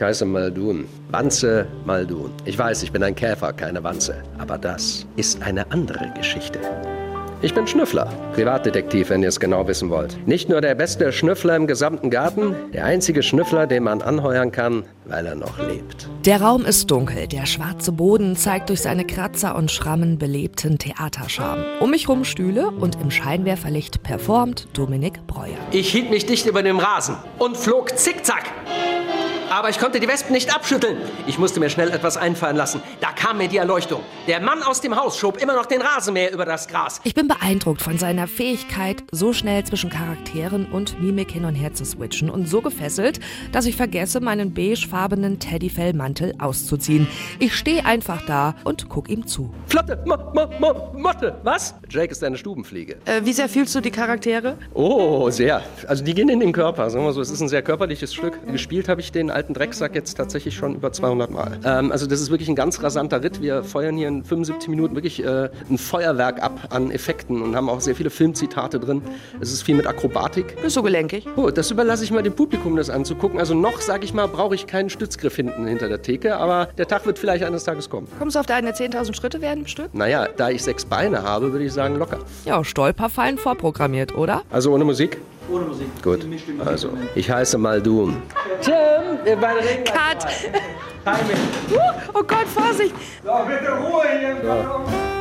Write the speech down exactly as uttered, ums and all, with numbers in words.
Ich heiße Muldoon. Wanze Muldoon. Ich weiß, ich bin ein Käfer, keine Wanze. Aber das ist eine andere Geschichte. Ich bin Schnüffler, Privatdetektiv, wenn ihr es genau wissen wollt. Nicht nur der beste Schnüffler im gesamten Garten, der einzige Schnüffler, den man anheuern kann, weil er noch lebt. Der Raum ist dunkel, der schwarze Boden zeigt durch seine Kratzer und Schrammen belebten Theaterscharme. Um mich rum Stühle und im Scheinwerferlicht performt Dominik Breuer. Ich hielt mich dicht über dem Rasen und flog zickzack. Aber ich konnte die Wespen nicht abschütteln. Ich musste mir schnell etwas einfallen lassen. Da kam mir die Erleuchtung. Der Mann aus dem Haus schob immer noch den Rasenmäher über das Gras. Ich bin beeindruckt von seiner Fähigkeit, so schnell zwischen Charakteren und Mimik hin und her zu switchen und so gefesselt, dass ich vergesse, meinen beigefarbenen Teddyfellmantel auszuziehen. Ich stehe einfach da und guck ihm zu. Flotte, Mo, Mo, Mo, Motte, was? Jake ist eine Stubenfliege. Äh, wie sehr fühlst du die Charaktere? Oh, sehr. Also die gehen in den Körper, sagen wir so. Es ist ein sehr körperliches Stück. Gespielt habe ich den alten Drecksack jetzt tatsächlich schon über zweihundert Mal. Ähm, also das ist wirklich ein ganz rasanter Ritt. Wir feuern hier in fünfundsiebzig Minuten wirklich äh, ein Feuerwerk ab an Effekten und haben auch sehr viele Filmzitate drin. Es ist viel mit Akrobatik. Bist du gelenkig? Oh, das überlasse ich mal dem Publikum, das anzugucken. Also noch, sage ich mal, brauche ich keinen Stützgriff hinten hinter der Theke, aber der Tag wird vielleicht eines Tages kommen. Kommst du auf deine zehntausend Schritte werden im Stück? Naja, da ich sechs Beine habe, würde ich sagen locker. Ja, Stolperfallen vorprogrammiert, oder? Also ohne Musik? Ohne Musik. Gut, also ich heiße Muldoon. Tim, wir beide reden Cut! Timing. Oh Gott, Vorsicht! So, bitte Ruhe hier im Karton.